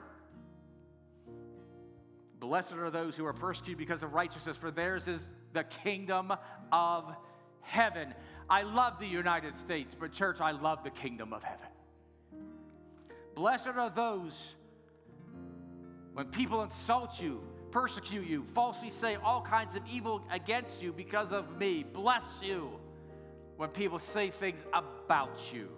Blessed are those who are persecuted because of righteousness, for theirs is the kingdom of heaven. I love the United States, but church, I love the kingdom of heaven. Blessed are those when people insult you, persecute you, falsely say all kinds of evil against you because of me. Bless you when people say things about you.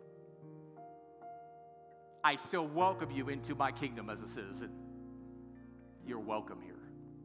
I still welcome you into my kingdom as a citizen. You're welcome here.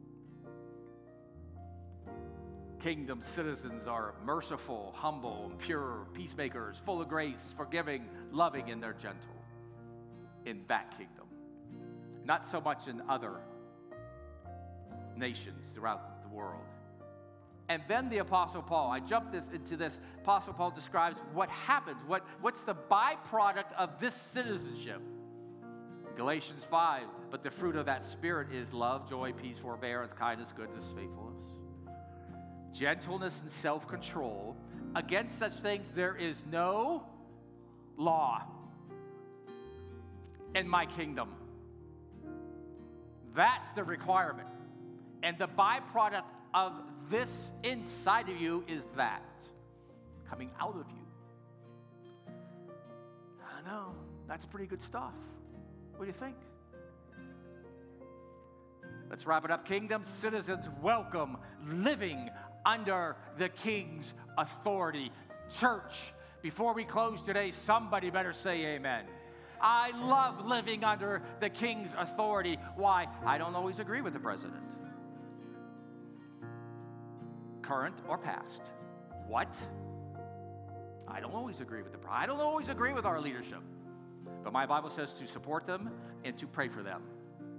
Kingdom citizens are merciful, humble, pure, peacemakers, full of grace, forgiving, loving, and they're gentle in that kingdom. Not so much in other nations throughout the world. And then the Apostle Paul, I jumped this into this, Apostle Paul describes what happens, what, what's the byproduct of this citizenship. Galatians five, but the fruit of that Spirit is love, joy, peace, forbearance, kindness, goodness, faithfulness, gentleness, and self-control. Against such things there is no law in my kingdom. That's the requirement. And the byproduct of this inside of you is that coming out of you. I know, that's pretty good stuff. What do you think? Let's wrap it up. Kingdom citizens welcome living under the King's authority. Church, before we close today, somebody better say amen. I love living under the king's authority. Why? I don't always agree with the president, current or past. What? I don't always agree with the I don't always agree with our leadership. But my Bible says to support them and to pray for them,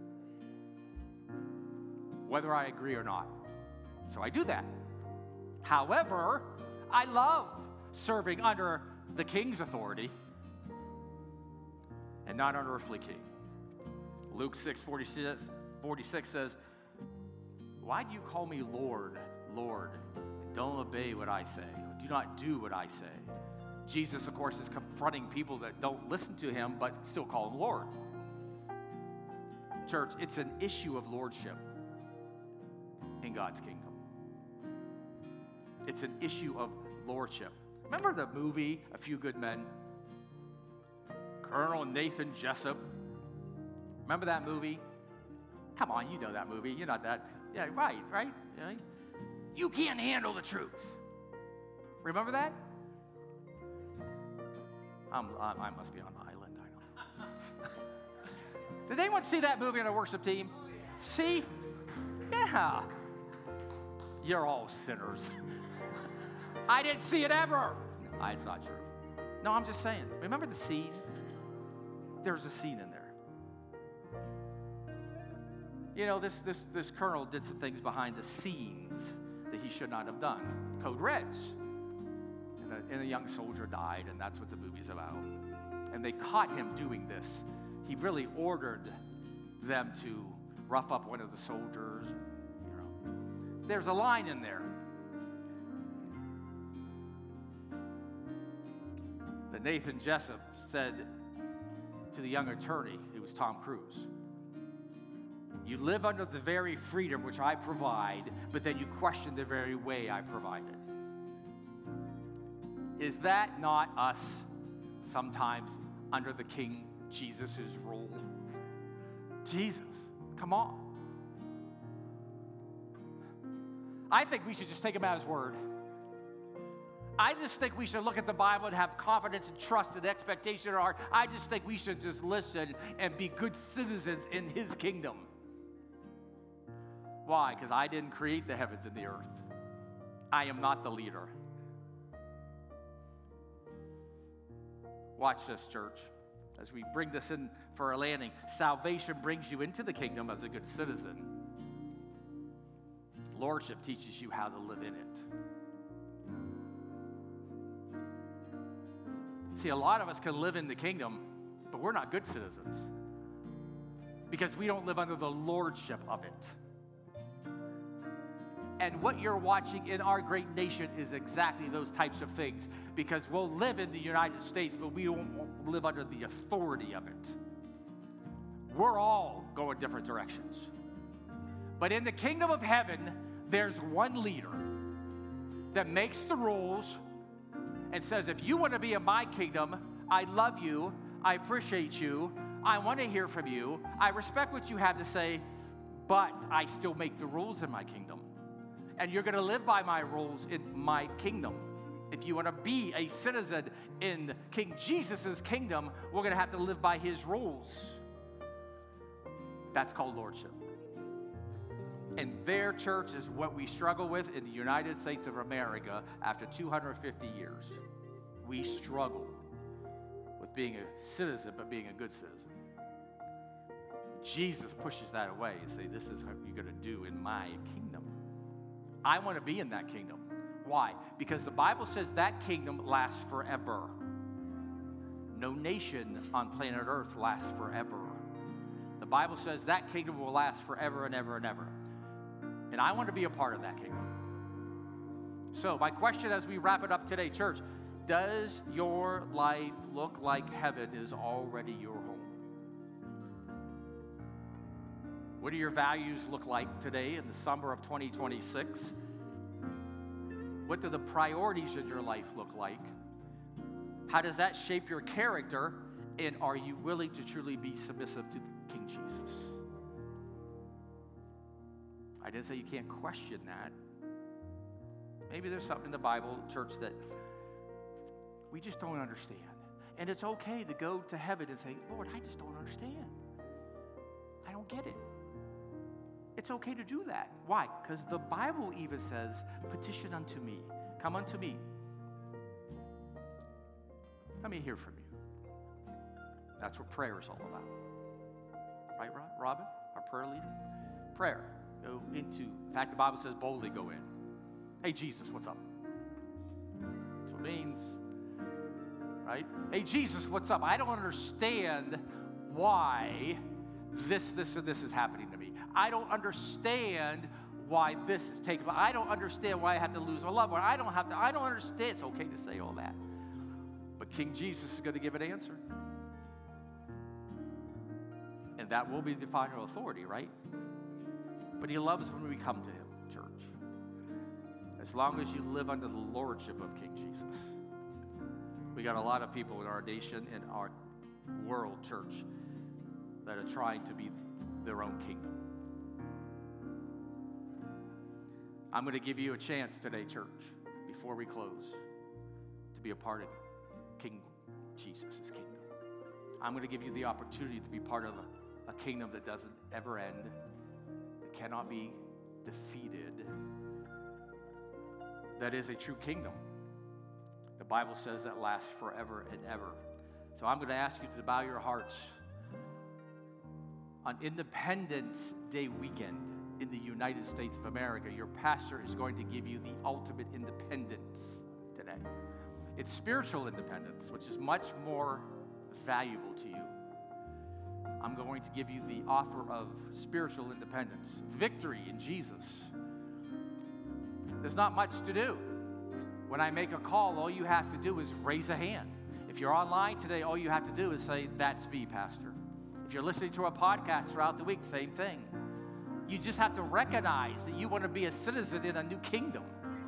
whether I agree or not. So I do that. However, I love serving under the king's authority and not an earthly king. Luke six forty-six says, why do you call me Lord, Lord, and don't obey what I say? Do not do what I say. Jesus, of course, is confronting people that don't listen to him but still call him Lord. Church, it's an issue of lordship in God's kingdom. It's an issue of lordship. Remember the movie, A Few Good Men? Colonel Nathan Jessup. Remember that movie? Come on, you know that movie. You're not that. Yeah, right, right? right? You can't handle the truth. Remember that? I'm, I, I must be on an island, I know. Did anyone see that movie on a worship team? See? Yeah. You're all sinners. I didn't see it ever. No, it's not true. No, I'm just saying. Remember the scene? There's a scene in there. You know, this, this, this colonel did some things behind the scenes that he should not have done. Code Reds. And a, and a young soldier died, and that's what the movie's about. And they caught him doing this. He really ordered them to rough up one of the soldiers. You know, there's a line in there that Nathan Jessup said to the young attorney, it was Tom Cruise. You live under the very freedom which I provide, but then you question the very way I provided. Is that not us sometimes under the King Jesus' rule? Jesus, come on. I think we should just take him at his word. I just think we should look at the Bible and have confidence and trust and expectation in our heart. I just think we should just listen and be good citizens in his kingdom. Why? Because I didn't create the heavens and the earth. I am not the leader. Watch this, church, as we bring this in for a landing. Salvation brings you into the kingdom as a good citizen. Lordship teaches you how to live in it. See, a lot of us can live in the kingdom, but we're not good citizens because we don't live under the lordship of it. And what you're watching in our great nation is exactly those types of things, because we'll live in the United States, but we don't live under the authority of it. We're all going different directions. But in the kingdom of heaven, there's one leader that makes the rules and says, if you want to be in my kingdom, I love you, I appreciate you, I want to hear from you, I respect what you have to say, but I still make the rules in my kingdom. And you're going to live by my rules in my kingdom. If you want to be a citizen in King Jesus' kingdom, we're going to have to live by his rules. That's called lordship. And their church is what we struggle with in the United States of America after two hundred fifty years. We struggle with being a citizen, but being a good citizen. Jesus pushes that away and say, this is what you're going to do in my kingdom. I want to be in that kingdom. Why? Because the Bible says that kingdom lasts forever. No nation on planet Earth lasts forever. The Bible says that kingdom will last forever and ever and ever. And I want to be a part of that kingdom. So my question as we wrap it up today, church, does your life look like heaven is already your home? What do your values look like today in the summer of twenty twenty-six? What do the priorities in your life look like? How does that shape your character? And are you willing to truly be submissive to King Jesus? I didn't say you can't question that. Maybe there's something in the Bible, church, that we just don't understand. And it's okay to go to heaven and say, Lord, I just don't understand. I don't get it. It's okay to do that. Why? Because the Bible even says, petition unto me. Come unto me. Let me hear from you. That's what prayer is all about. Right, Robin, our prayer leader? Prayer. Go into, in fact, the Bible says boldly go in. Hey, Jesus, what's up? That's what it means. Right? Hey, Jesus, what's up? I don't understand why this, this, and this is happening to me. I don't understand why this is taking place. I don't understand why I have to lose my loved one. I don't have to, I don't understand. It's okay to say all that. But King Jesus is going to give an answer. And that will be the final authority, right? But he loves when we come to him, church. As long as you live under the lordship of King Jesus. We got a lot of people in our nation and our world, church, that are trying to be their own kingdom. I'm going to give you a chance today, church, before we close, to be a part of King Jesus' kingdom. I'm going to give you the opportunity to be part of a, a kingdom that doesn't ever end, that cannot be defeated, that is a true kingdom. The Bible says that lasts forever and ever. So I'm going to ask you to bow your hearts. On Independence Day weekend in the United States of America, your pastor is going to give you the ultimate independence today. It's spiritual independence, which is much more valuable to you. I'm going to give you the offer of spiritual independence, victory in Jesus. There's not much to do. When I make a call, all you have to do is raise a hand. If you're online today, all you have to do is say, that's me, Pastor. If you're listening to a podcast throughout the week, same thing. You just have to recognize that you want to be a citizen in a new kingdom.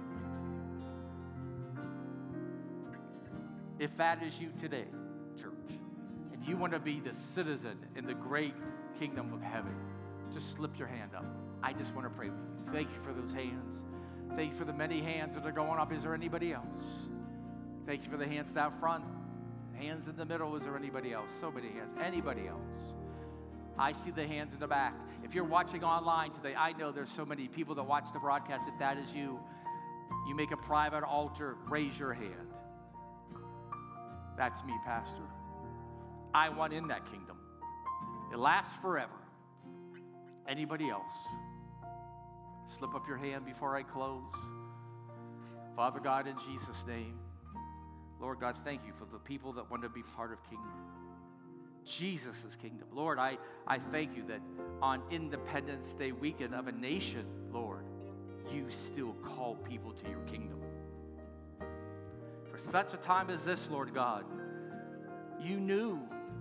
If that is you today, church, and you want to be the citizen in the great kingdom of heaven, just slip your hand up. I just want to pray with you. Thank you for those hands. Thank you for the many hands that are going up. Is there anybody else? Thank you for the hands down front. Hands in the middle. Is there anybody else? So many hands. Anybody else? I see the hands in the back. If you're watching online today, I know there's so many people that watch the broadcast. If that is you, you make a private altar, raise your hand. That's me, Pastor. I want in that kingdom. It lasts forever. Anybody else? Slip up your hand before I close. Father God, in Jesus' name, Lord God, thank you for the people that want to be part of kingdom. Jesus' kingdom. Lord, I, I thank you that on Independence Day weekend of a nation, Lord, you still call people to your kingdom. For such a time as this, Lord God, you knew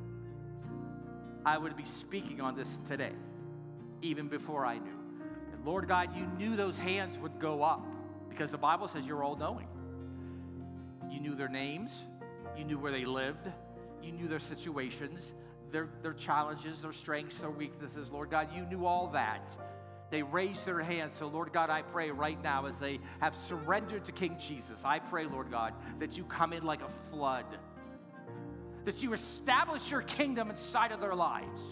I would be speaking on this today, even before I knew. And Lord God, you knew those hands would go up because the Bible says you're all-knowing. You knew their names. You knew where they lived. You knew their situations, their, their challenges, their strengths, their weaknesses. Lord God, you knew all that. They raised their hands. So, Lord God, I pray right now as they have surrendered to King Jesus, I pray, Lord God, that you come in like a flood, that you establish your kingdom inside of their lives,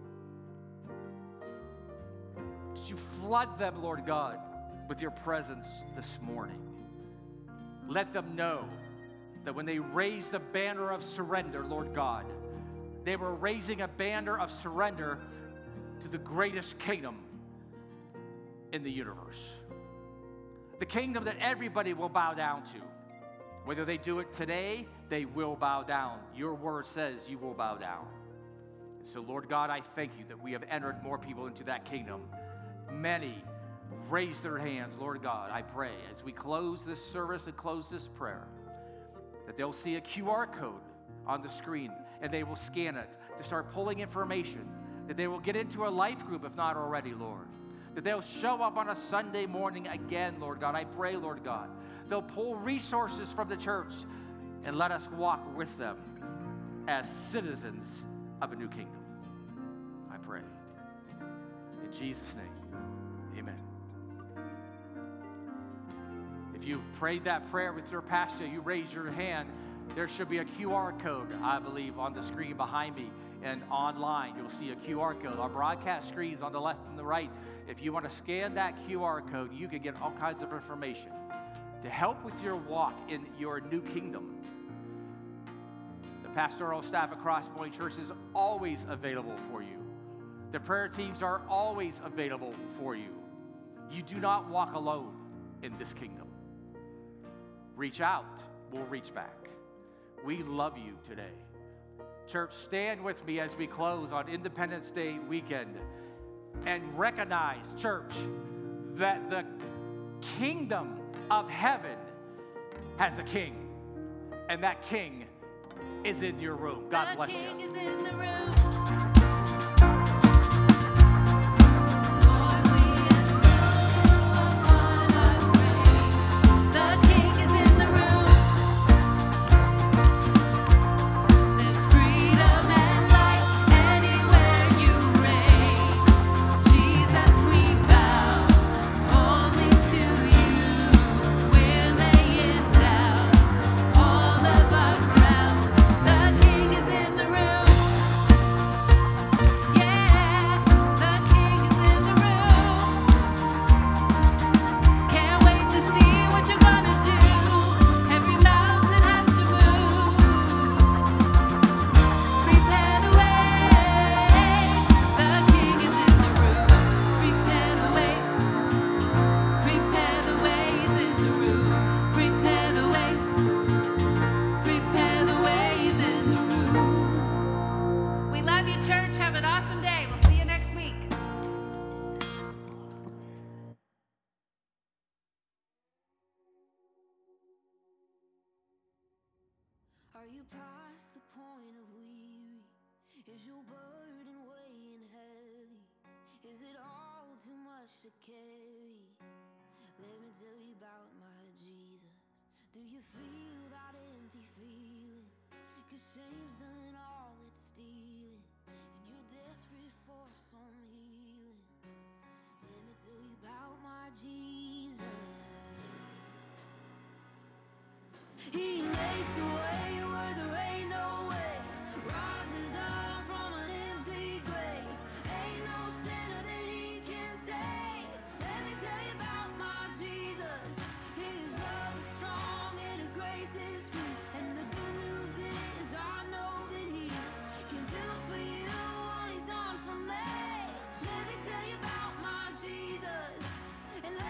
that you flood them, Lord God, with your presence this morning. Let them know that when they raised the banner of surrender, Lord God, they were raising a banner of surrender to the greatest kingdom in the universe. The kingdom that everybody will bow down to. Whether they do it today, they will bow down. Your word says you will bow down. And so, Lord God, I thank you that we have entered more people into that kingdom. Many raise their hands, Lord God, I pray, as we close this service and close this prayer, that they'll see a Q R code on the screen and they will scan it to start pulling information, that they will get into a life group if not already, Lord, that they'll show up on a Sunday morning again, Lord God. I pray, Lord God, they'll pull resources from the church and let us walk with them as citizens of a new kingdom. I pray. In Jesus' name, amen. If you prayed that prayer with your pastor, you raised your hand, There should be a Q R code, I believe, on the screen behind me, and online you'll see a Q R code. Our broadcast screens on the left and the right. If you want to scan that Q R code, you can get all kinds of information to help with your walk in your new kingdom. The pastoral staff at Cross Point Church is always available for you. The prayer teams are always available for you. You do not walk alone in this kingdom. Reach out, we'll reach back. We love you today. Church, stand with me as we close on Independence Day weekend and recognize, church, that the kingdom of heaven has a king, and that king is in your room. God bless you. The king is in the room. Are you past the point of weary? Is your burden weighing heavy? Is it all too much to carry? Let me tell you about my Jesus. Do you feel that empty feeling? 'Cause shame's done all it's stealing, and you're desperate for some healing. Let me tell you about my Jesus. He makes a way where the